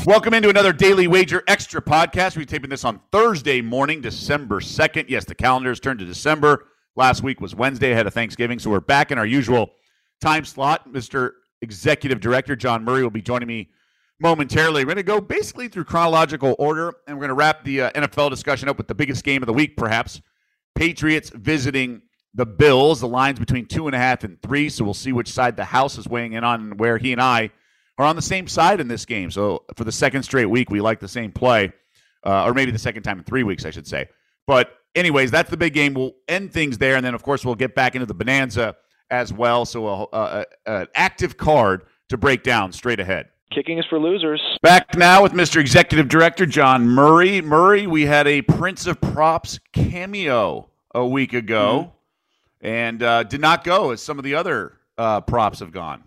Welcome into another Daily Wager Extra podcast. We're taping this on Thursday morning, December 2nd. Yes, the calendar's turned to December. Last week was Wednesday ahead of Thanksgiving, so we're back in our usual time slot. Mr. Executive Director John Murray will be joining me momentarily. We're going to go basically through chronological order, and we're going to wrap the NFL discussion up with the biggest game of the week, perhaps. Patriots visiting the Bills. The line's between 2.5 and 3, so we'll see which side the house is weighing in on, where he and I are on the same side in this game. So for the second straight week, we like the same play, or maybe the second time in 3 weeks, I should say. But anyways, that's the big game. We'll end things there, and then, of course, we'll get back into the bonanza as well. So an active card to break down straight ahead. Kicking is for losers. Back now with Mr. Executive Director John Murray. Murray, we had a Prince of Props cameo a week ago, and did not go as some of the other props have gone.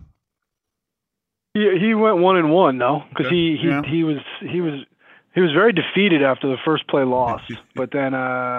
He went 1-1, no, because he was very defeated after the first play loss, but then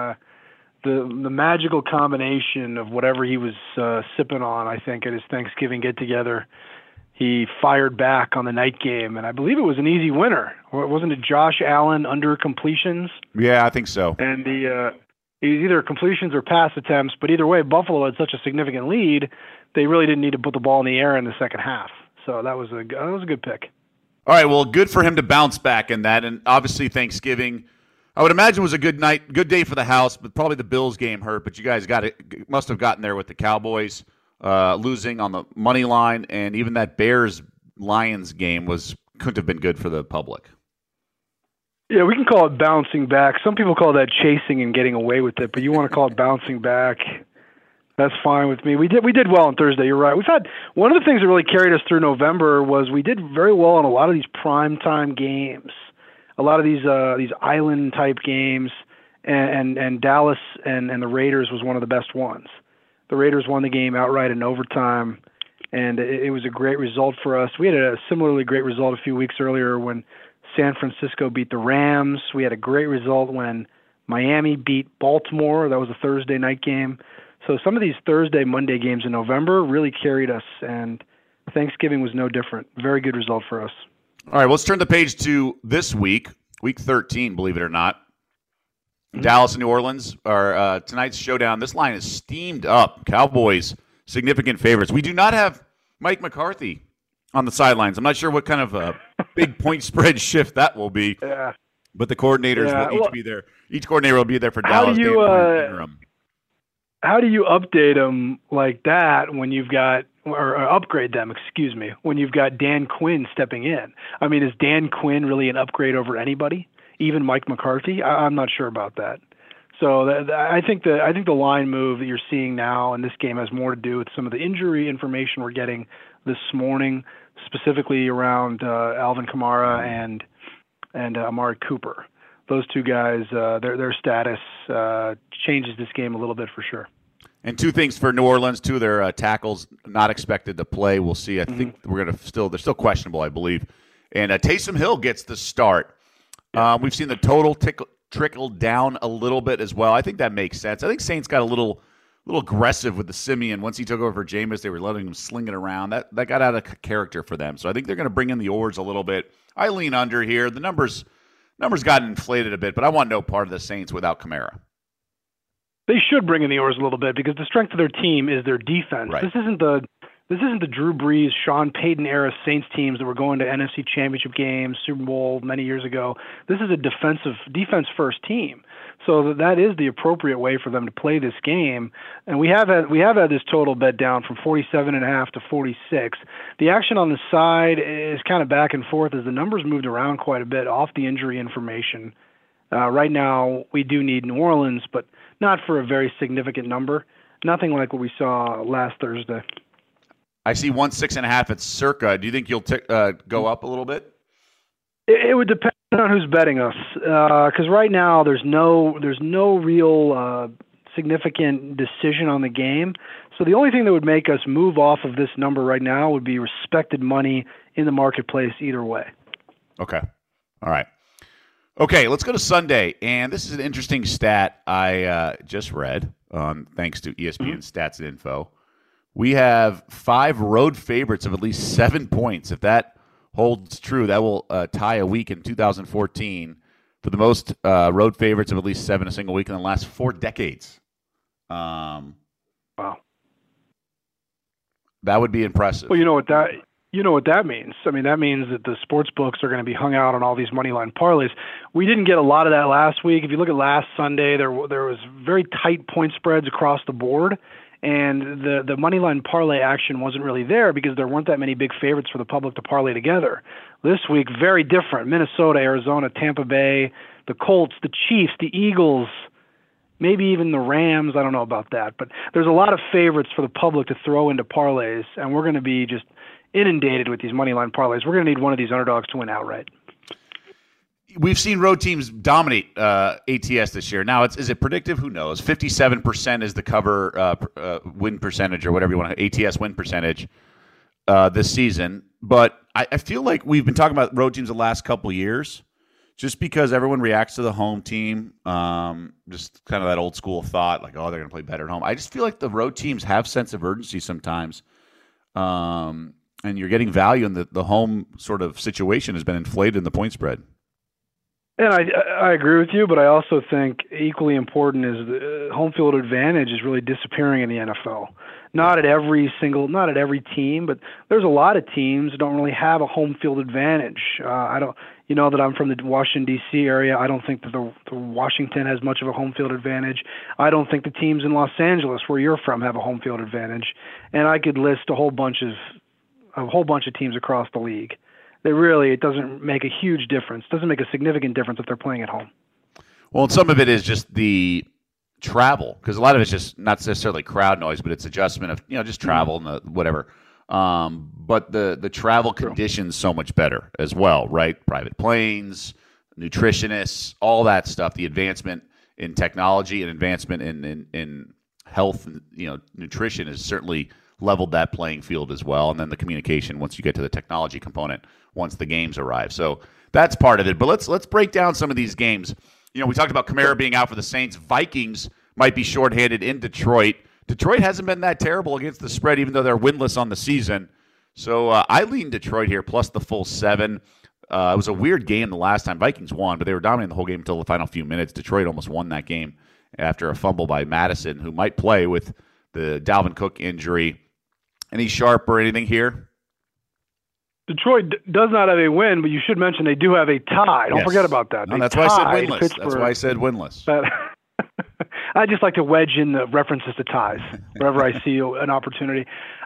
the magical combination of whatever he was sipping on, I think, at his Thanksgiving get together, he fired back on the night game, and I believe it was an easy winner. Wasn't it Josh Allen under completions? Yeah, I think so. And it was either completions or pass attempts, but either way, Buffalo had such a significant lead, they really didn't need to put the ball in the air in the second half. So that was a good pick. All right, well, good for him to bounce back in that, and obviously Thanksgiving, I would imagine, was a good day for the house, but probably the Bills game hurt. But you guys must have gotten there with the Cowboys losing on the money line, and even that Bears-Lions game couldn't have been good for the public. Yeah, we can call it bouncing back. Some people call that chasing and getting away with it, but you want to call it bouncing back. That's fine with me. We did well on Thursday. You're right. We've had one of the things that really carried us through November was we did very well on a lot of these primetime games, a lot of these island type games, and Dallas and the Raiders was one of the best ones. The Raiders won the game outright in overtime, and it was a great result for us. We had a similarly great result a few weeks earlier when San Francisco beat the Rams. We had a great result when Miami beat Baltimore. That was a Thursday night game. So some of these Thursday, Monday games in November really carried us, and Thanksgiving was no different. Very good result for us. All right, well, let's turn the page to this week, week 13, believe it or not. Mm-hmm. Dallas and New Orleans are tonight's showdown. This line is steamed up. Cowboys, significant favorites. We do not have Mike McCarthy on the sidelines. I'm not sure what kind of a big point spread shift that will be, but the coordinators will each be there. Each coordinator will be there for Dallas. How do you update them like that when you've got, or upgrade them, when you've got Dan Quinn stepping in? I mean, is Dan Quinn really an upgrade over anybody, even Mike McCarthy? I'm not sure about that. So I think the line move that you're seeing now in this game has more to do with some of the injury information we're getting this morning, specifically around Alvin Kamara and Amari Cooper. Those two guys, their status changes this game a little bit for sure. And two things for New Orleans, two of their tackles not expected to play. We'll see. I think they're still questionable, I believe. And Taysom Hill gets the start. We've seen the total trickle down a little bit as well. I think that makes sense. I think Saints got a little aggressive with the Simeon. Once he took over for Jameis, they were letting him sling it around. That got out of character for them. So I think they're going to bring in the oars a little bit. I lean under here. The numbers got inflated a bit, but I want no part of the Saints without Kamara. They should bring in the oars a little bit because the strength of their team is their defense. Right. This isn't the Drew Brees, Sean Payton era Saints teams that were going to NFC Championship games, Super Bowl many years ago. This is a defense first team. So that is the appropriate way for them to play this game. And we have had this total bet down from 47.5 to 46. The action on the side is kind of back and forth as the numbers moved around quite a bit off the injury information. Right now, we do need New Orleans, but not for a very significant number. Nothing like what we saw last Thursday. I see 106.5 at Circa. Do you think you'll go up a little bit? It would depend on who's betting us, because right now there's no real significant decision on the game. So the only thing that would make us move off of this number right now would be respected money in the marketplace either way. Okay. All right. Okay, let's go to Sunday. And this is an interesting stat I just read, thanks to ESPN Stats and Info. We have 5 road favorites of at least 7 points. If that holds true. That will tie a week in 2014 for the most road favorites of at least 7 a single week in the last 4 decades. Wow. That would be impressive. Well, you know what that means. I mean, that means that the sports books are going to be hung out on all these money line parlays. We didn't get a lot of that last week. If you look at last Sunday, there was very tight point spreads across the board, and the money line parlay action wasn't really there because there weren't that many big favorites for the public to parlay together. This week, very different. Minnesota, Arizona, Tampa Bay, the Colts, the Chiefs, the Eagles, maybe even the Rams. I don't know about that, but there's a lot of favorites for the public to throw into parlays, and we're going to be just inundated with these money line parlays. We're going to need one of these underdogs to win outright. We've seen road teams dominate ATS this year. Now, is it predictive? Who knows? 57% is the cover win percentage or whatever you want to ATS win percentage this season. But I feel like we've been talking about road teams the last couple of years just because everyone reacts to the home team, just kind of that old school thought, like, oh, they're going to play better at home. I just feel like the road teams have sense of urgency sometimes. And you're getting value in the home sort of situation has been inflated in the point spread. And I agree with you, but I also think equally important is the home field advantage is really disappearing in the NFL. Not at every team, but there's a lot of teams that don't really have a home field advantage. You know that I'm from the Washington D.C. area. I don't think that the Washington has much of a home field advantage. I don't think the teams in Los Angeles, where you're from, have a home field advantage. And I could list a whole bunch of teams across the league. It doesn't make a huge difference. It doesn't make a significant difference if they're playing at home. Well, and some of it is just the travel, because a lot of it's just not necessarily crowd noise, but it's adjustment of just travel and the whatever. But the travel conditions so much better as well, right? Private planes, nutritionists, all that stuff. The advancement in technology and advancement in health, nutrition has certainly leveled that playing field as well. And then the communication once you get to the technology component, once the games arrive. So that's part of it. But let's break down some of these games. We talked about Kamara being out for the Saints. Vikings might be shorthanded in Detroit. Detroit hasn't been that terrible against the spread, even though they're winless on the season. So I lean Detroit here, plus the full 7. It was a weird game the last time. Vikings won, but they were dominating the whole game until the final few minutes. Detroit almost won that game after a fumble by Madison, who might play with the Dalvin Cook injury. Any sharp or anything here? Detroit does not have a win, but you should mention they do have a tie. Don't forget about that. No, that's why I said winless. That's why I said winless. I just like to wedge in the references to ties wherever I see an opportunity.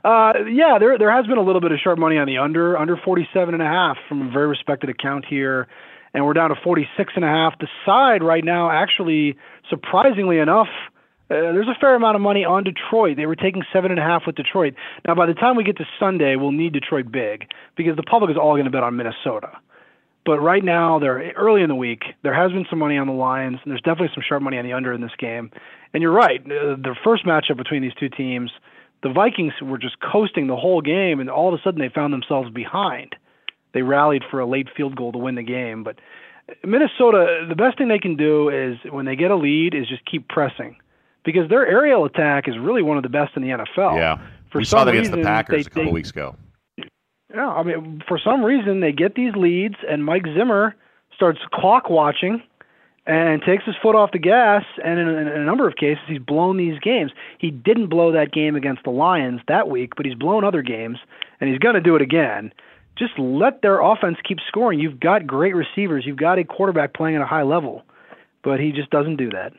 There has been a little bit of sharp money on the under 47.5 from a very respected account here, and we're down to 46.5. The side right now, actually, surprisingly enough, there's a fair amount of money on Detroit. They were taking 7.5 with Detroit. Now, by the time we get to Sunday, we'll need Detroit big because the public is all going to bet on Minnesota. But right now, they're early in the week. There has been some money on the Lions, and there's definitely some sharp money on the under in this game. And you're right. The first matchup between these two teams, the Vikings were just coasting the whole game, and all of a sudden they found themselves behind. They rallied for a late field goal to win the game. But Minnesota, the best thing they can do is when they get a lead is just keep pressing. Because their aerial attack is really one of the best in the NFL. Yeah, we saw that against the Packers a couple weeks ago. Yeah, I mean, for some reason, they get these leads, and Mike Zimmer starts clock watching and takes his foot off the gas, and in a number of cases, he's blown these games. He didn't blow that game against the Lions that week, but he's blown other games, and he's going to do it again. Just let their offense keep scoring. You've got great receivers. You've got a quarterback playing at a high level, but he just doesn't do that.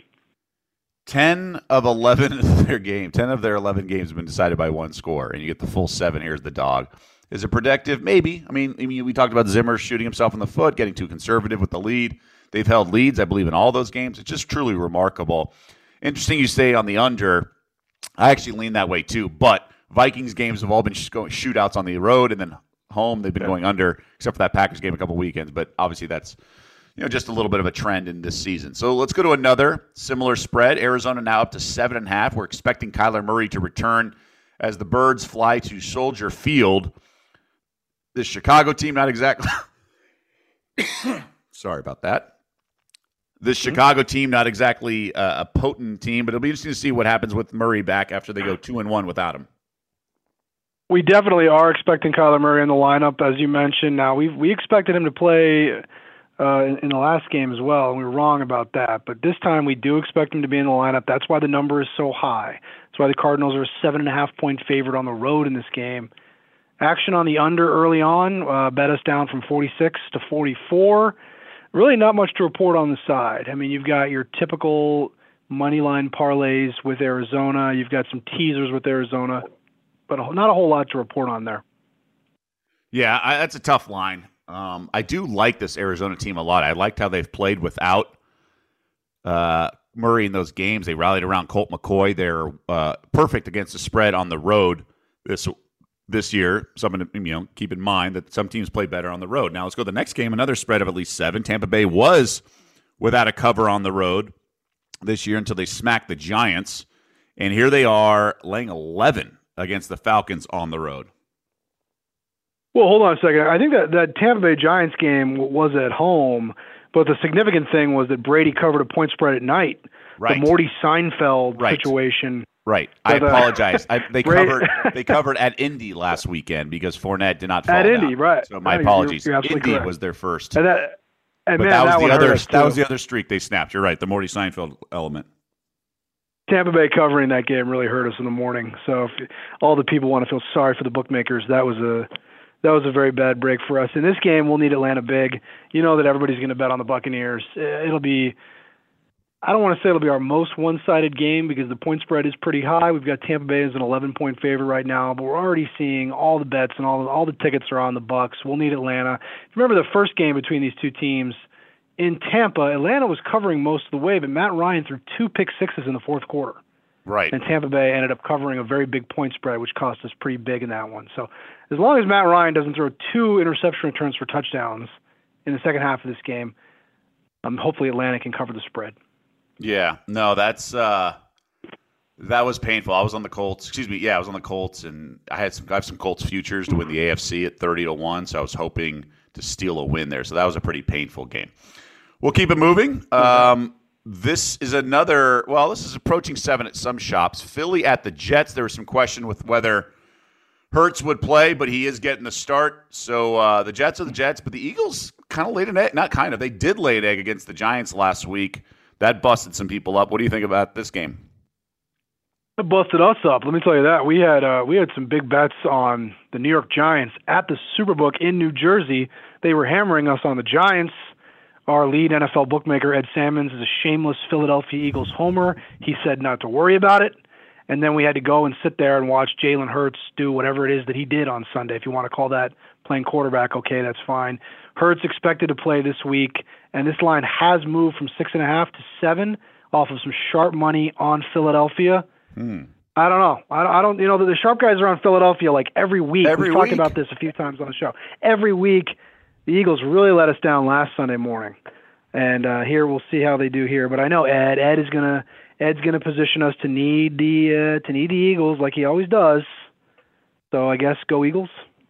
10 of their 11 games have been decided by one score, and you get the full 7. Here's the dog. Is it predictive? Maybe. I mean, we talked about Zimmer shooting himself in the foot, getting too conservative with the lead. They've held leads, I believe, in all those games. It's just truly remarkable. Interesting you say on the under. I actually lean that way too, but Vikings games have all been shootouts on the road, and then home they've been going under, except for that Packers game a couple weekends. But obviously that's just a little bit of a trend in this season. So let's go to another similar spread. Arizona now up to 7.5. We're expecting Kyler Murray to return as the Birds fly to Soldier Field. This Chicago team, not exactly. Sorry about that. This Chicago team, not exactly a potent team, but it'll be interesting to see what happens with Murray back after they go 2-1 without him. We definitely are expecting Kyler Murray in the lineup, as you mentioned. Now, we expected him to play in the last game as well, and we were wrong about that. But this time we do expect him to be in the lineup. That's why the number is so high. That's why the Cardinals are a 7.5-point favorite on the road in this game. Action on the under early on bet us down from 46 to 44. Really not much to report on the side. I mean, you've got your typical money line parlays with Arizona. You've got some teasers with Arizona, but not a whole lot to report on there. Yeah, that's a tough line. I do like this Arizona team a lot. I liked how they've played without Murray in those games. They rallied around Colt McCoy. They're perfect against the spread on the road this year. Something to keep in mind that some teams play better on the road. Now let's go to the next game. Another spread of at least 7. Tampa Bay was without a cover on the road this year until they smacked the Giants, and here they are laying 11 against the Falcons on the road. Well, hold on a second. I think that Tampa Bay Giants game was at home, but the significant thing was that Brady covered a point spread at night. Right. The Morty Seinfeld situation. Right. I apologize. They covered at Indy last weekend because Fournette did not fall at down. Indy, right? So my apologies. You're Indy correct. Was their first. But man, that was the other streak they snapped. You're right. The Morty Seinfeld element. Tampa Bay covering that game really hurt us in the morning. So if all the people want to feel sorry for the bookmakers, that was a very bad break for us. In this game, we'll need Atlanta big. You know that everybody's going to bet on the Buccaneers. It'll be, I don't want to say it'll be our most one-sided game because the point spread is pretty high. We've got Tampa Bay as an 11-point favorite right now, but we're already seeing all the bets and all the tickets are on the Bucs. We'll need Atlanta. Remember the first game between these two teams in Tampa, Atlanta was covering most of the way, but Matt Ryan threw 2 pick sixes in the fourth quarter. Right. And Tampa Bay ended up covering a very big point spread, which cost us pretty big in that one. So as long as Matt Ryan doesn't throw 2 interception returns for touchdowns in the second half of this game, hopefully Atlanta can cover the spread. Yeah. No, that was painful. I was on the Colts. I was on the Colts, and I have some Colts futures to win the AFC at 30-1, so I was hoping to steal a win there. So that was a pretty painful game. We'll keep it moving. This is this is approaching 7 at some shops. Philly at the Jets. There was some question with whether Hurts would play, but he is getting the start. So the Jets are the Jets, but the Eagles kind of laid an egg. Not kind of. They did lay an egg against the Giants last week. That busted some people up. What do you think about this game? It busted us up. Let me tell you that. We had some big bets on the New York Giants at the Superbook in New Jersey. They were hammering us on the Giants. Our lead NFL bookmaker, Ed Salmons, is a shameless Philadelphia Eagles homer. He said not to worry about it. And then we had to go and sit there and watch Jalen Hurts do whatever it is that he did on Sunday. If you want to call that playing quarterback, okay, that's fine. Hurts expected to play this week, and this line has moved from 6.5 to 7 off of some sharp money on Philadelphia. I don't know. I don't. The sharp guys are on Philadelphia like every week. We've talked about this a few times on the show. Every week, the Eagles really let us down last Sunday morning, and here we'll see how they do here. But I know Ed's gonna position us to need the Eagles like he always does. So I guess go Eagles.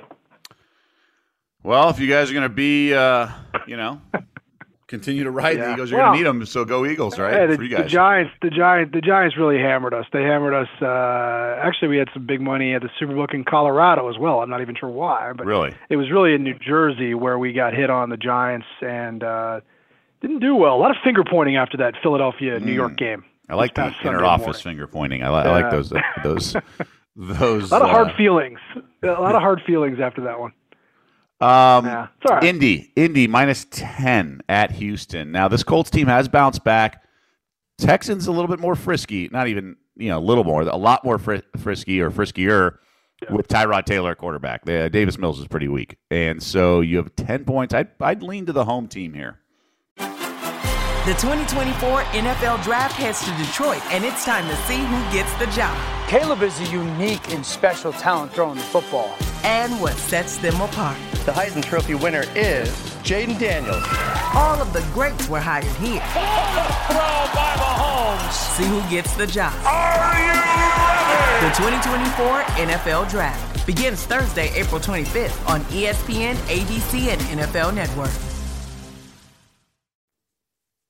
Well, if you guys are gonna be, continue to ride the Eagles, you're gonna need them. So go Eagles, right? For you guys. The Giants really hammered us. They hammered us. Actually, we had some big money at the Superbook in Colorado as well. I'm not even sure why, but really, it was really in New Jersey where we got hit on the Giants and didn't do well. A lot of finger pointing after that Philadelphia-New York game. I like the inter-office finger pointing. I like those. A lot of hard feelings. A lot of hard feelings after that one. It's all right. Indy -10 at Houston. Now this Colts team has bounced back. Texans a little bit more frisky, not even a little more, a lot more frisky or friskier with Tyrod Taylor at quarterback. Davis Mills is pretty weak, and so you have 10 points. I'd lean to the home team here. The 2024 NFL Draft heads to Detroit, and it's time to see who gets the job. Caleb is a unique and special talent throwing the football. And what sets them apart. The Heisman Trophy winner is Jaden Daniels. All of the greats were hired here. Throw by Mahomes. See who gets the job. Are you ready? The 2024 NFL Draft begins Thursday, April 25th on ESPN, ABC, and NFL Network.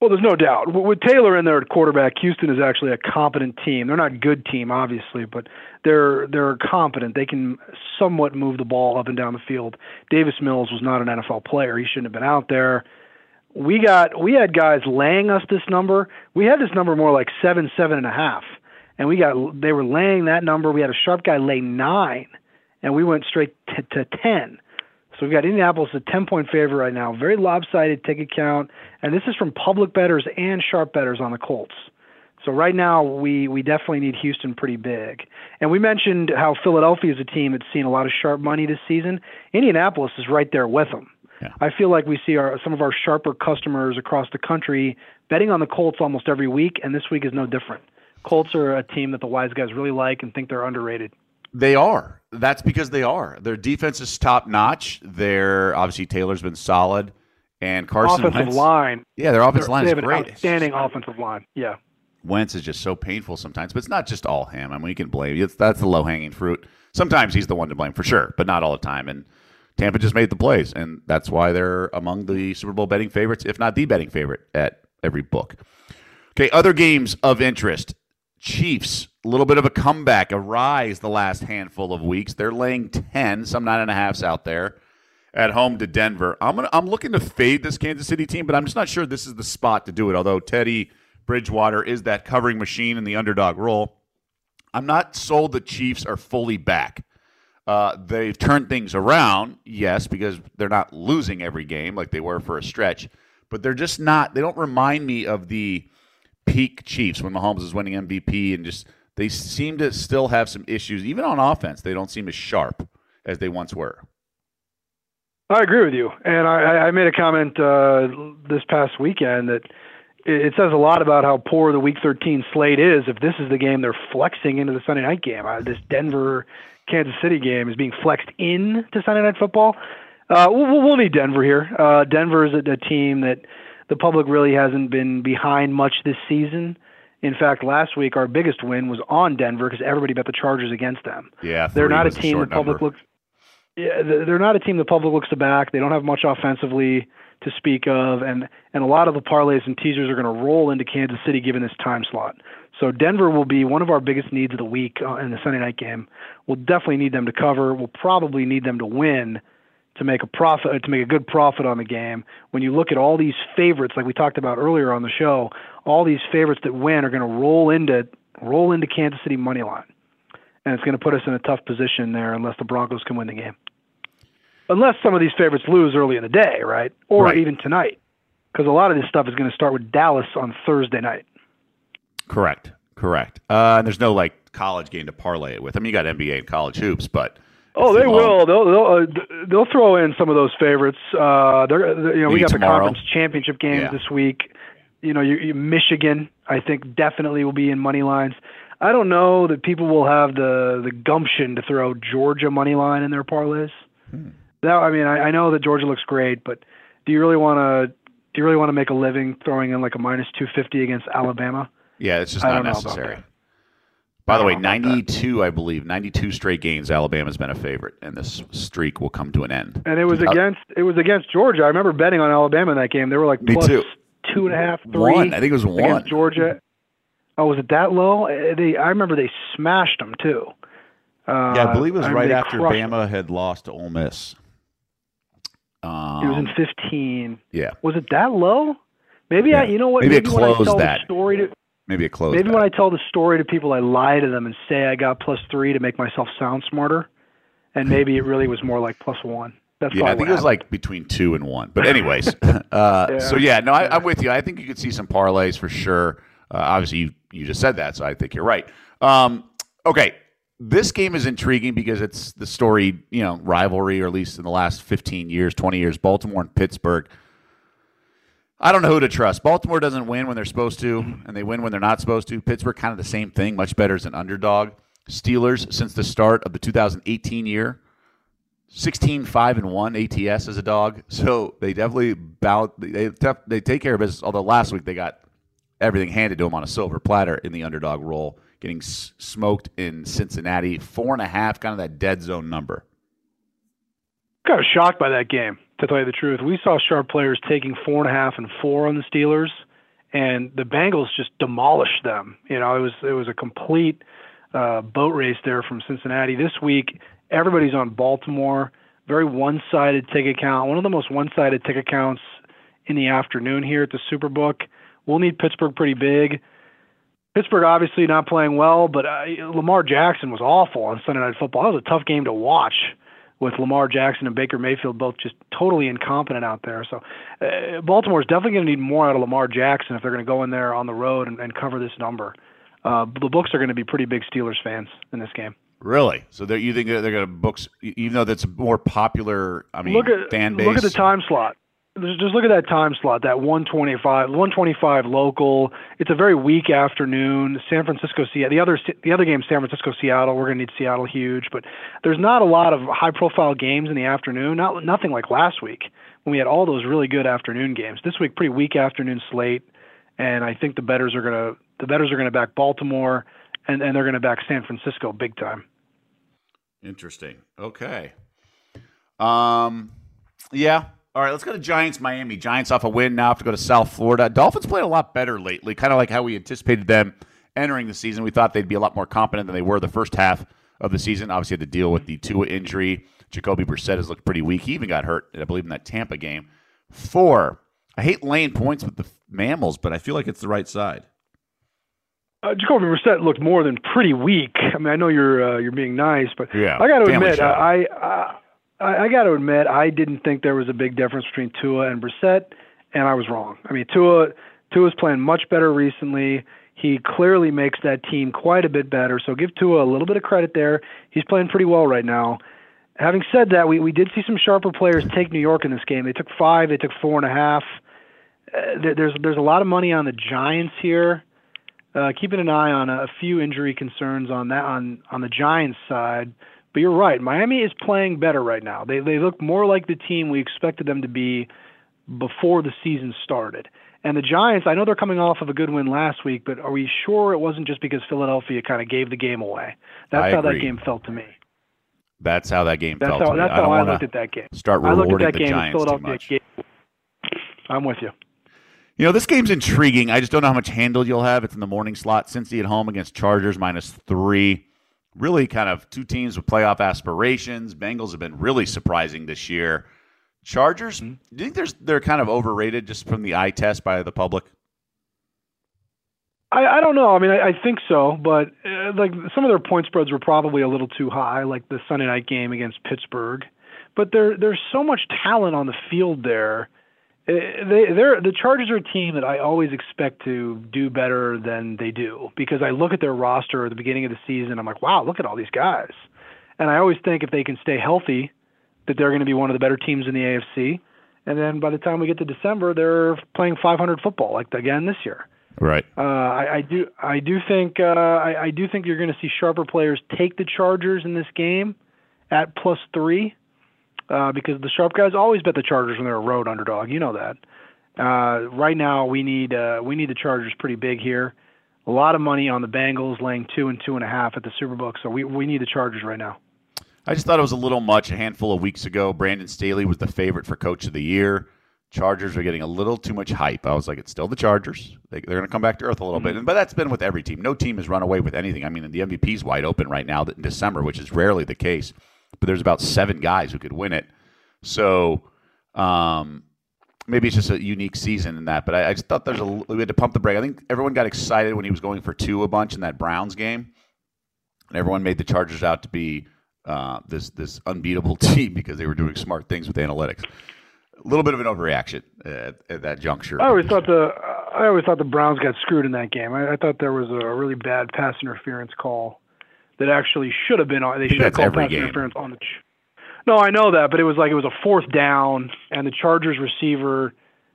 Well, there's no doubt. With Taylor in there at quarterback, Houston is actually a competent team. They're not a good team, obviously, but they're competent. They can somewhat move the ball up and down the field. Davis Mills was not an NFL player. He shouldn't have been out there. We had guys laying us this number. We had this number more like 7.5, and they were laying that number. We had a sharp guy lay 9, and we went straight to 10. So we've got Indianapolis a 10-point favorite right now. Very lopsided ticket count, and this is from public bettors and sharp bettors on the Colts. So right now we definitely need Houston pretty big. And we mentioned how Philadelphia is a team that's seen a lot of sharp money this season. Indianapolis is right there with them. Yeah. I feel like we see some of our sharper customers across the country betting on the Colts almost every week, and this week is no different. Colts are a team that the wise guys really like and think they're underrated. They are. That's because they are. Their defense is top notch. Obviously Taylor's been solid, and Carson offensive Wentz, line. Yeah, their offensive line is great. They have an outstanding offensive line. Yeah. Wentz is just so painful sometimes, but it's not just all him. I mean, we can blame. That's the low hanging fruit. Sometimes he's the one to blame for sure, but not all the time. And Tampa just made the plays, and that's why they're among the Super Bowl betting favorites, if not the betting favorite at every book. Okay, other games of interest. Chiefs, a little bit of a comeback, a rise the last handful of weeks. They're laying 10, some 9.5s out there at home to Denver. I'm looking to fade this Kansas City team, but I'm just not sure this is the spot to do it, although Teddy Bridgewater is that covering machine in the underdog role. I'm not sold the Chiefs are fully back. They've turned things around, yes, because they're not losing every game like they were for a stretch, but they're just not – they don't remind me of the peak Chiefs when Mahomes was winning MVP, and just they seem to still have some issues. Even on offense, they don't seem as sharp as they once were. I agree with you, and I made a comment this past weekend that it says a lot about how poor the Week 13 slate is if this is the game they're flexing into the Sunday night game. This Denver-Kansas City game is being flexed into Sunday Night Football. We'll need Denver here. Denver is a team that the public really hasn't been behind much this season. In fact, last week our biggest win was on Denver because everybody bet the Chargers against them. Yeah, they're not a team the public looks. Yeah, they're not a team the public looks to back. They don't have much offensively to speak of, and a lot of the parlays and teasers are going to roll into Kansas City given this time slot. So Denver will be one of our biggest needs of the week in the Sunday night game. We'll definitely need them to cover. We'll probably need them to win to make a profit, to make a good profit on the game. When you look at all these favorites, like we talked about earlier on the show, all these favorites that win are going to roll into Kansas City money line, and it's going to put us in a tough position there unless the Broncos can win the game. Unless some of these favorites lose early in the day, right? Or even tonight, because a lot of this stuff is going to start with Dallas on Thursday night. Correct. And there's no college game to parlay it with. I mean, you got NBA and college hoops, but they will. They'll throw in some of those favorites. We got the conference championship games this week. Michigan, I think, definitely will be in money lines. I don't know that people will have the gumption to throw Georgia money line in their parlays. I know that Georgia looks great, but do you really want to make a living throwing in like a minus 250 against Alabama? Yeah, it's just not necessary. By the way, 92 straight games, Alabama's been a favorite, and this streak will come to an end. And it was against Georgia. I remember betting on Alabama in that game. They were like plus 2.5, 3. One. I think it was 1 against Georgia. Oh, was it that low? I remember they smashed them too. I believe it was right after Bama had lost to Ole Miss. It was in 15. Yeah. Was it that low? Maybe Maybe it closed that. Maybe it closed. Maybe when I tell the story to people, I lie to them and say I got +3 to make myself sound smarter, and maybe it really was more like +1. That's I think it was like between 2 and 1. But anyways, I'm with you. I think you could see some parlays for sure. Obviously, you just said that, so I think you're right. Okay, this game is intriguing because it's the story, rivalry, or at least in the last 15 years, 20 years, Baltimore and Pittsburgh. I don't know who to trust. Baltimore doesn't win when they're supposed to, and they win when they're not supposed to. Pittsburgh, kind of the same thing, much better as an underdog. Steelers, since the start of the 2018 year, 16-5-1 ATS as a dog. So they definitely they take care of business, although last week they got everything handed to them on a silver platter in the underdog role, getting smoked in Cincinnati. 4.5, kind of that dead zone number. Kind of shocked by that game, to tell you the truth. We saw sharp players taking 4.5 and 4 on the Steelers, and the Bengals just demolished them. It was a complete boat race there from Cincinnati. This week, everybody's on Baltimore. Very one-sided ticket count. One of the most one-sided ticket counts in the afternoon here at the Superbook. We'll need Pittsburgh pretty big. Pittsburgh obviously not playing well, but Lamar Jackson was awful on Sunday Night Football. That was a tough game to watch with Lamar Jackson and Baker Mayfield both just totally incompetent out there. So Baltimore's definitely going to need more out of Lamar Jackson if they're going to go in there on the road and cover this number. The books are going to be pretty big Steelers fans in this game. Really? So you think they're going to books, even though that's a more popular, fan base? Look at the time slot. Just look at that time slot, that 125 local. It's a very weak afternoon. San Francisco, Seattle. The other game, San Francisco, Seattle. We're going to need Seattle huge, but there's not a lot of high-profile games in the afternoon. Nothing like last week when we had all those really good afternoon games. This week, pretty weak afternoon slate, and I think the bettors are going to back Baltimore, and they're going to back San Francisco big time. Interesting. Okay. Yeah. All right, let's go to Giants-Miami. Giants off a win, now have to go to South Florida. Dolphins played a lot better lately, kind of like how we anticipated them entering the season. We thought they'd be a lot more competent than they were the first half of the season. Obviously had to deal with the Tua injury. Jacoby Brissett has looked pretty weak. He even got hurt, I believe, in that Tampa game. 4, I hate laying points with the Mammals, but I feel like it's the right side. Jacoby Brissett looked more than pretty weak. I mean, I know you're being nice, but yeah, I got to admit, I got to admit, I didn't think there was a big difference between Tua and Brissett, and I was wrong. I mean, Tua's playing much better recently. He clearly makes that team quite a bit better, so give Tua a little bit of credit there. He's playing pretty well right now. Having said that, we did see some sharper players take New York in this game. They took 5, they took 4.5. There's a lot of money on the Giants here. Keeping an eye on a few injury concerns on the Giants side. But you're right. Miami is playing better right now. They look more like the team we expected them to be before the season started. And the Giants, I know they're coming off of a good win last week, but are we sure it wasn't just because Philadelphia kind of gave the game away? That's how that game felt to me. That's how that game felt to me. That's how I looked at that game. Start rewarding the Giants too much. I'm with you. This game's intriguing. I just don't know how much handle you'll have. It's in the morning slot. Cincy at home against Chargers -3. Really kind of two teams with playoff aspirations. Bengals have been really surprising this year. Chargers, do you think they're kind of overrated just from the eye test by the public? I don't know. I mean, I think so, but like some of their point spreads were probably a little too high, like the Sunday night game against Pittsburgh. But there's so much talent on the field there. The Chargers are a team that I always expect to do better than they do because I look at their roster at the beginning of the season. I'm like, wow, look at all these guys. And I always think if they can stay healthy, that they're going to be one of the better teams in the AFC. And then by the time we get to December, they're playing 500 football, like again this year. Right. I do think you're going to see sharper players take the Chargers in this game at +3. Because the sharp guys always bet the Chargers when they're a road underdog. You know that. Right now, we need the Chargers pretty big here. A lot of money on the Bengals laying 2 and 2.5 at the Superbook, so we need the Chargers right now. I just thought it was a little much. A handful of weeks ago, Brandon Staley was the favorite for Coach of the Year. Chargers are getting a little too much hype. I was like, it's still the Chargers. They're going to come back to earth a little bit. But that's been with every team. No team has run away with anything. I mean, the MVP's wide open right now in December, which is rarely the case. But there's about 7 guys who could win it. So maybe it's just a unique season in that. But I just thought we had to pump the brake. I think everyone got excited when he was going for 2 a bunch in that Browns game. And everyone made the Chargers out to be this unbeatable team because they were doing smart things with analytics. A little bit of an overreaction at that juncture. I always thought the Browns got screwed in that game. I thought there was a really bad pass interference call that actually should have been on. They should have called pass interference on the. No, I know that, but it was a 4th down, and the Chargers receiver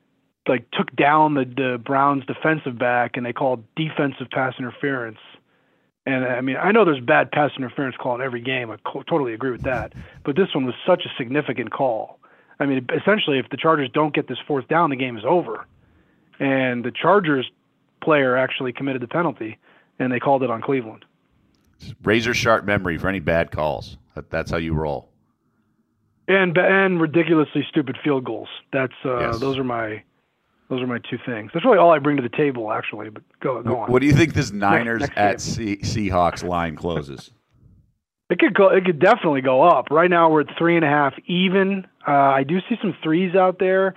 took down the Browns defensive back, and they called defensive pass interference. And I mean, I know there's bad pass interference call in every game. I totally agree with that. But this one was such a significant call. I mean, essentially, if the Chargers don't get this 4th down, the game is over. And the Chargers player actually committed the penalty, and they called it on Cleveland. Razor sharp memory for any bad calls. That's how you roll. And ridiculously stupid field goals. That's yes. Those are my Those are my two things. That's really all I bring to the table, actually. But go on. What do you think this Niners next at Seahawks line closes? It could go. It could definitely go up. Right now we're at 3.5 even. I do see some threes out there.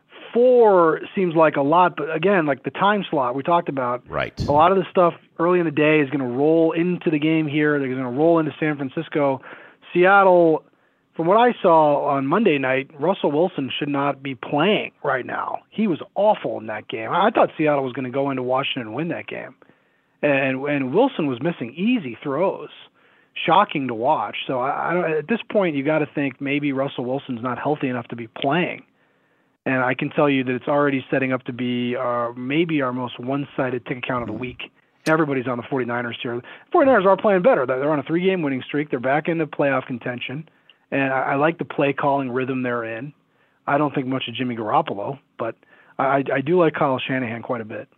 4 seems like a lot, but again, like the time slot we talked about. Right. A lot of the stuff early in the day is going to roll into the game here. They're going to roll into San Francisco. Seattle, from what I saw on Monday night, Russell Wilson should not be playing right now. He was awful in that game. I thought Seattle was going to go into Washington and win that game. And Wilson was missing easy throws. Shocking to watch. So I don't, at this point, you got to think maybe Russell Wilson's not healthy enough to be playing. And I can tell you that it's already setting up to be maybe our most one-sided ticket count of the week. Everybody's on the 49ers here. The 49ers are playing better. They're on a 3-game winning streak. They're back into playoff contention. And I like the play-calling rhythm they're in. I don't think much of Jimmy Garoppolo, but I do like Kyle Shanahan quite a bit.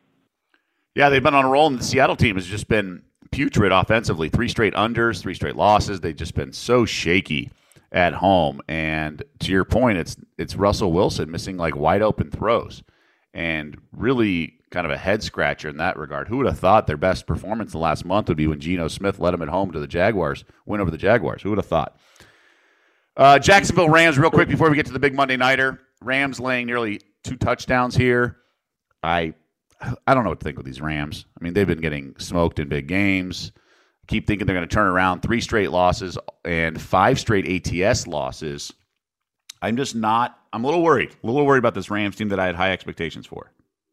Yeah, they've been on a roll, and the Seattle team has just been putrid offensively. 3 straight unders, 3 straight losses. They've just been so shaky at home. And to your point, it's Russell Wilson missing like wide open throws, and really kind of a head scratcher in that regard. Who would have thought their best performance the last month would be when Geno Smith led them at home to the Jaguars, win over the Jaguars? Who would have thought? Jacksonville Rams, real quick before we get to the big Monday nighter. Rams laying nearly 2 touchdowns here. I don't know what to think with these Rams. I mean, they've been getting smoked in big games. Keep thinking they're going to turn around. 3 straight losses and 5 straight ATS losses. I'm just not – I'm a little worried about this Rams team that I had high expectations for.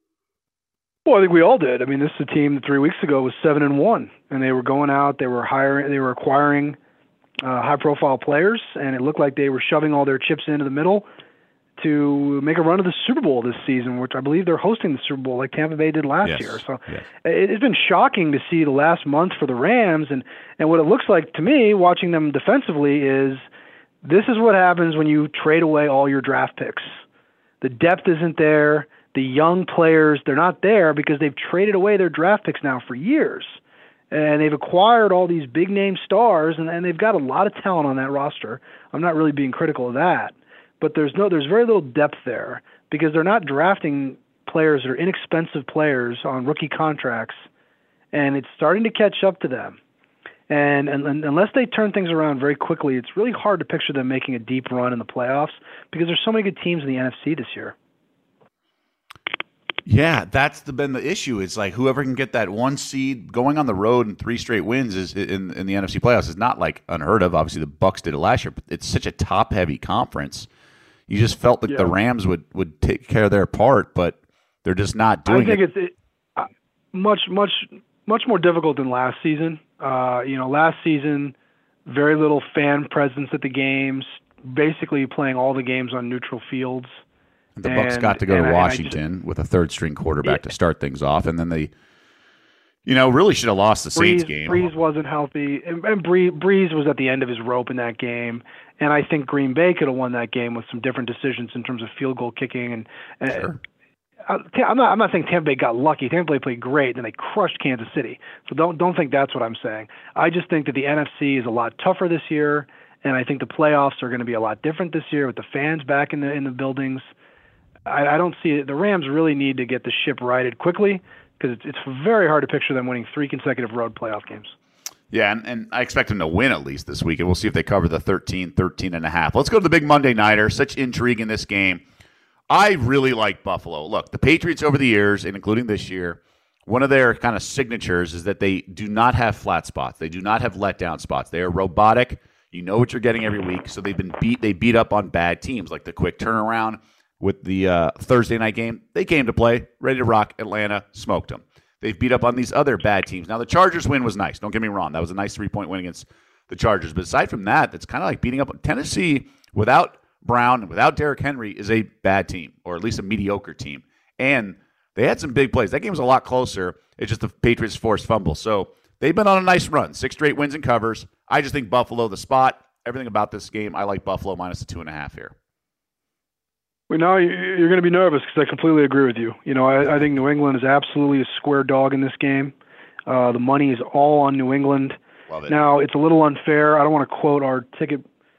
Well, I think we all did. I mean, this is a team that 3 weeks ago was 7-1, and they were going out, they were acquiring high-profile players, and it looked like they were shoving all their chips into the middle to make a run to the Super Bowl this season, which I believe they're hosting the Super Bowl like Tampa Bay did last year. So It's been shocking to see the last month for the Rams, and what it looks like to me, watching them defensively, is this is what happens when you trade away all your draft picks. The depth isn't there. The young players, they're not there because they've traded away their draft picks now for years. And they've acquired all these big-name stars, and they've got a lot of talent on that roster. I'm not really being critical of that. But there's very little depth there because they're not drafting players that are inexpensive players on rookie contracts, and it's starting to catch up to them. And unless they turn things around very quickly, it's really hard to picture them making a deep run in the playoffs because there's so many good teams in the NFC this year. Yeah, that's been the issue. It's like whoever can get that 1 seed going on the road and 3 straight wins is in the NFC playoffs is not like unheard of. Obviously, the Bucs did it last year, but it's such a top-heavy conference. You just felt like the Rams would take care of their part, but they're just not doing it. I think it's much more difficult than last season. Last season, very little fan presence at the games, basically playing all the games on neutral fields. The Bucs got to go to Washington with a third-string quarterback to start things off, and then they, really should have lost the Saints game. Breeze wasn't healthy, and Breeze was at the end of his rope in that game. And I think Green Bay could have won that game with some different decisions in terms of field goal kicking. And sure. I'm not saying Tampa Bay got lucky. Tampa Bay played great, and they crushed Kansas City. So don't think that's what I'm saying. I just think that the NFC is a lot tougher this year, and I think the playoffs are going to be a lot different this year with the fans back in the buildings. I don't see it. The Rams really need to get the ship righted quickly because it's very hard to picture them winning 3 consecutive road playoff games. Yeah, and I expect them to win at least this week, and we'll see if they cover the 13.5. Let's go to the big Monday nighter. Such intrigue in this game. I really like Buffalo. Look, the Patriots over the years, and including this year, one of their kind of signatures is that they do not have flat spots. They do not have letdown spots. They are robotic. You know what you're getting every week. So they beat up on bad teams, like the quick turnaround with the Thursday night game. They came to play, ready to rock. Atlanta smoked them. They've beat up on these other bad teams. Now, the Chargers win was nice. Don't get me wrong. That was a nice 3-point win against the Chargers. But aside from that, it's kind of like beating up on Tennessee without Brown and without Derrick Henry is a bad team, or at least a mediocre team. And they had some big plays. That game was a lot closer. It's just the Patriots forced fumble. So they've been on a nice run. 6 straight wins and covers. I just think Buffalo, the spot, everything about this game, I like Buffalo minus the 2.5 here. Well, now you're going to be nervous because I completely agree with you. I think New England is absolutely a square dog in this game. The money is all on New England. Love it. Now, it's a little unfair. I don't want to quote our ticket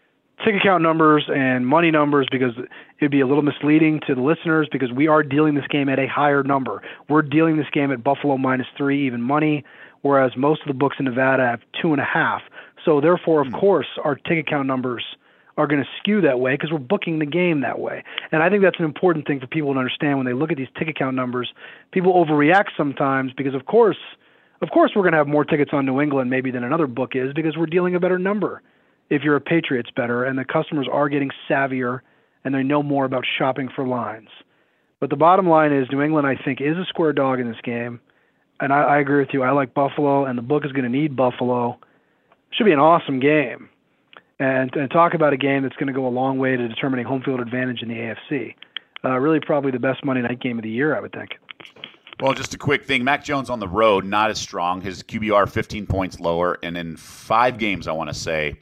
ticket count numbers and money numbers because it'd be a little misleading to the listeners because we are dealing this game at a higher number. We're dealing this game at Buffalo -3 even money, whereas most of the books in Nevada have 2.5. So therefore, of course, our ticket count numbers are going to skew that way because we're booking the game that way. And I think that's an important thing for people to understand when they look at these ticket count numbers. People overreact sometimes because, of course, we're going to have more tickets on New England maybe than another book is because we're dealing a better number if you're a Patriots bettor, and the customers are getting savvier and they know more about shopping for lines. But the bottom line is New England, I think, is a square dog in this game. And I agree with you. I like Buffalo, and the book is going to need Buffalo. Should be an awesome game. And talk about a game that's going to go a long way to determining home field advantage in the AFC. Really probably the best Monday night game of the year, I would think. Well, just a quick thing. Mac Jones on the road, not as strong. His QBR 15 points lower. And in 5 games, I want to say,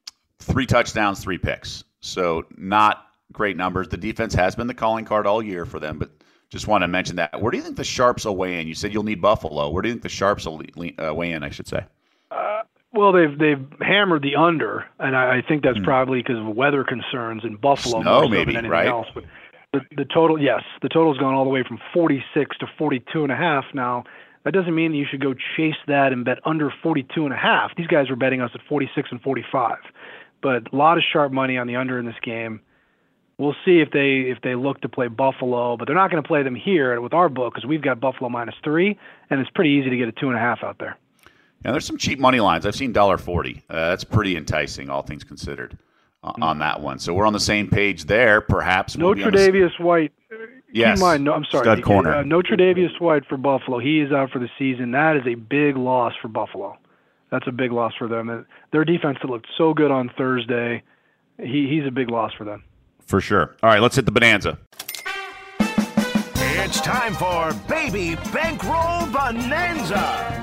3 touchdowns, 3 picks. So not great numbers. The defense has been the calling card all year for them, but just want to mention that. Where do you think the Sharps will weigh in? You said you'll need Buffalo. Where do you think the Sharps will weigh in, I should say? Well, they've hammered the under, and I think that's probably because of weather concerns in Buffalo Snow, more so maybe, than anything right? else. But the total, yes, the total's gone all the way from 46 to 42.5. Now, that doesn't mean you should go chase that and bet under 42.5. These guys were betting us at 46 and 45. But a lot of sharp money on the under in this game. We'll see if they look to play Buffalo, but they're not going to play them here with our book because we've got Buffalo -3, and it's pretty easy to get a 2.5 out there. Yeah, there's some cheap money lines. I've seen $1.40. That's pretty enticing, all things considered, on that one. So we're on the same page there, perhaps. No Tre'Davious White. Yes. Keep in mind, I'm sorry. Stud corner. No Tre'Davious White for Buffalo. He is out for the season. That is a big loss for Buffalo. That's a big loss for them. Their defense that looked so good on Thursday, he's a big loss for them. For sure. All right, let's hit the bonanza. It's time for Baby Bankroll Bonanza.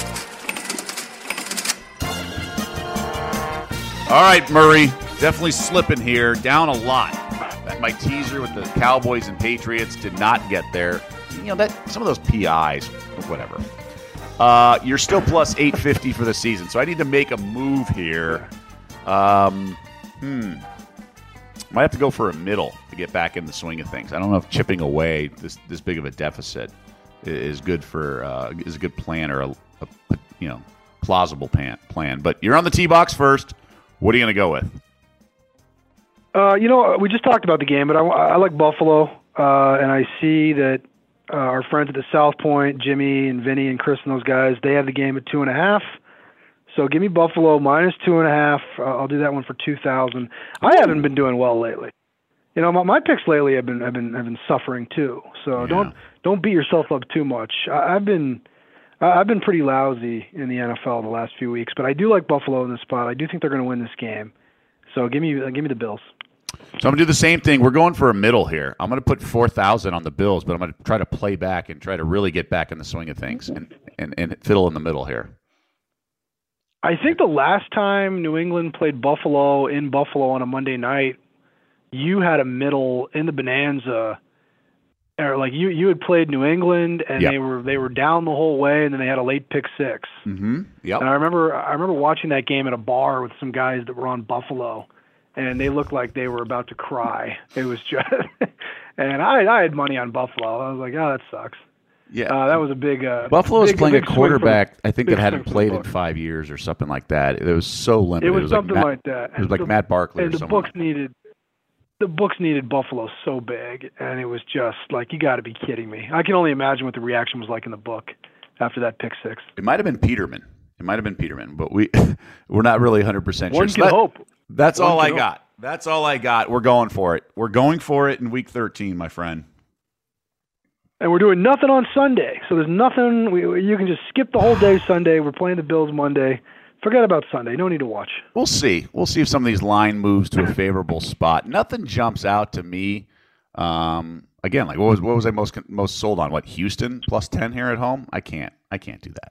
All right, Murray, definitely slipping here. Down a lot. My teaser with the Cowboys and Patriots did not get there. You know, some of those PIs, whatever. You're still plus 850 for the season, so I need to make a move here. Might have to go for a middle to get back in the swing of things. I don't know if chipping away this big of a deficit is good for is a good plan or a plausible plan. But you're on the tee box first. What are you going to go with? We just talked about the game, but I like Buffalo, and I see that our friends at the South Point, Jimmy and Vinny and Chris and those guys, they have the game at 2.5. So give me Buffalo -2.5. I'll do that one for 2,000. I haven't been doing well lately. You know, my picks lately have been suffering too. So don't beat yourself up too much. I've been pretty lousy in the NFL the last few weeks, but I do like Buffalo in this spot. I do think they're going to win this game. So give me the Bills. So I'm going to do the same thing. We're going for a middle here. I'm going to put 4,000 on the Bills, but I'm going to try to play back and try to really get back in the swing of things and fiddle in the middle here. I think the last time New England played Buffalo in Buffalo on a Monday night, you had a middle in the bonanza, or like you had played New England and Yep. they were down the whole way, and then they had a late pick six. Mm-hmm. Yep. And I remember watching that game at a bar with some guys that were on Buffalo, and they looked like they were about to cry. It was just, and I had money on Buffalo. I was like, oh, that sucks. Yeah, that was a big. Buffalo was playing a big swing quarterback. I think big that hadn't swing for played the in book. 5 years or something like that. It was so limited. It was something like that. It was like Matt Barkley and or the someone. books needed Buffalo so big, and it was just like, you got to be kidding me. I can only imagine what the reaction was like in the book after that pick six. It might have been Peterman. But we're not really 100% sure. One So can hope. That's One all I can hope. got. That's all I got. We're going for it. We're going for it in Week 13, my friend. And we're doing nothing on Sunday, so there's nothing. You can just skip the whole day Sunday. We're playing the Bills Monday. Forget about Sunday. No need to watch. We'll see. We'll see if some of these line moves to a favorable spot. Nothing jumps out to me. Again, like what was I most sold on? What, Houston plus 10 here at home? I can't do that.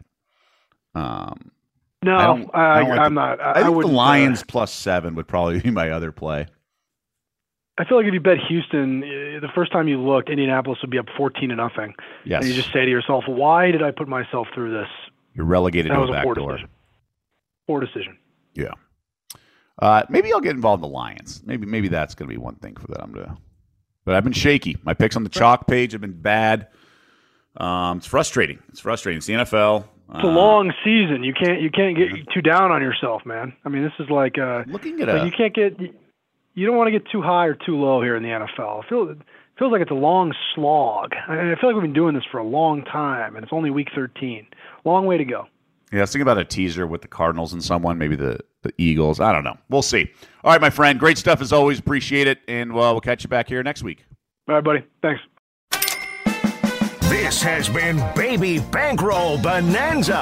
No, I'm not. I think the wouldn't, Lions plus 7 would probably be my other play. I feel like if you bet Houston, the first time you looked, Indianapolis would be up 14-0. Yes. And you just say to yourself, why did I put myself through this? You're relegated That to was a a back poor door. decision. Poor decision. Yeah. Maybe I'll get involved in the Lions. Maybe that's going to be one thing for that I'm going to. But I've been shaky. My picks on the chalk page have been bad. It's frustrating. It's the NFL. It's a long season. You can't get too down on yourself, man. I mean, this is like looking at you don't want to get too high or too low here in the NFL. It feels like it's a long slog. I feel like we've been doing this for a long time, and it's only week 13. Long way to go. Yeah, I was thinking about a teaser with the Cardinals and someone, maybe the Eagles. I don't know. We'll see. All right, my friend. Great stuff as always. Appreciate it, and we'll catch you back here next week. All right, buddy. Thanks. This has been Baby Bankroll Bonanza.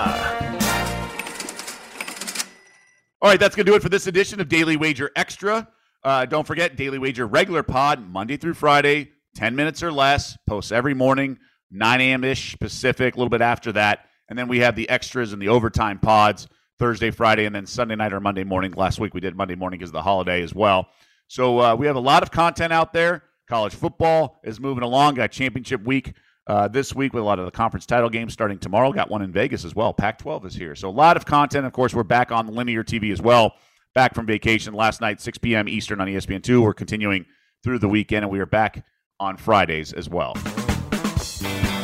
All right, that's going to do it for this edition of Daily Wager Extra. Don't forget, Daily Wager regular pod, Monday through Friday, 10 minutes or less, posts every morning, 9 a.m.-ish Pacific, a little bit after that. And then we have the extras and the overtime pods Thursday, Friday, and then Sunday night or Monday morning. Last week we did Monday morning because of the holiday as well. So we have a lot of content out there. College football is moving along. Got championship week this week with a lot of the conference title games starting tomorrow. Got one in Vegas as well. Pac-12 is here. So a lot of content. Of course, we're back on linear TV as well. Back from vacation last night, 6 p.m. Eastern on ESPN2. We're continuing through the weekend, and we are back on Fridays as well.